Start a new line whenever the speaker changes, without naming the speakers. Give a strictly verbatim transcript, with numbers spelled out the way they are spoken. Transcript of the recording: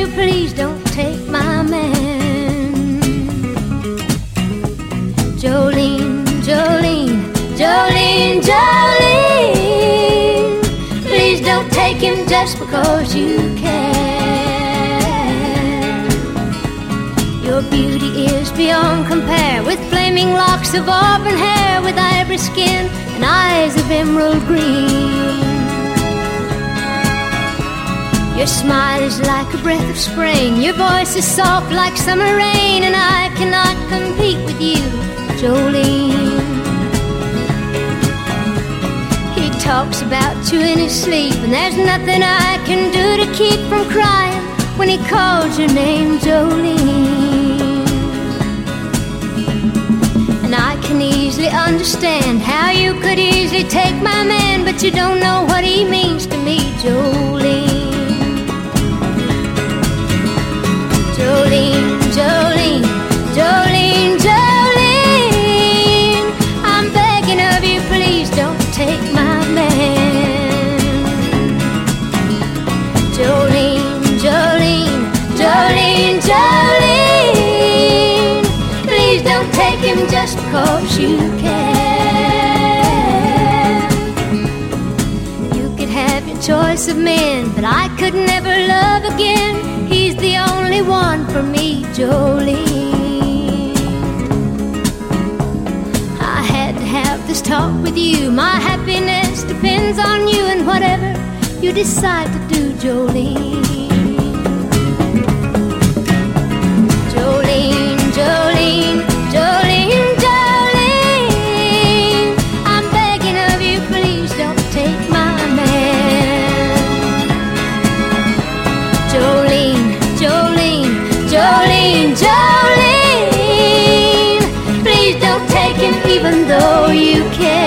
you, please don't take my man. Jolene, Jolene, Jolene, Jolene, please don't take him just because you can. Your beauty is beyond compare, with flaming locks of auburn hair, with ivory skin and eyes of emerald green. Your smile is like a breath of spring, your voice is soft like summer rain, and I cannot compete with you, Jolene. He talks about you in his sleep, and there's nothing I can do to keep from crying when he calls your name, Jolene. And I can easily understand how you could easily take my man, but you don't know what he means to me, Jolene. Jolene, Jolene, Jolene, Jolene, I'm begging of you, please don't take my man. Jolene, Jolene, Jolene, Jolene, please don't take him just because you can. You could have your choice of men, but I could never love again. He's the only one for me, Jolene. I had to have this talk with you. My happiness depends on you, and whatever you decide to do, Jolene. Jolene, Jolene, Jolene, Jolene, I'm begging of you, please don't take my man. Jolene, Jolene, Jolene, Jolene, please don't take him even though you can.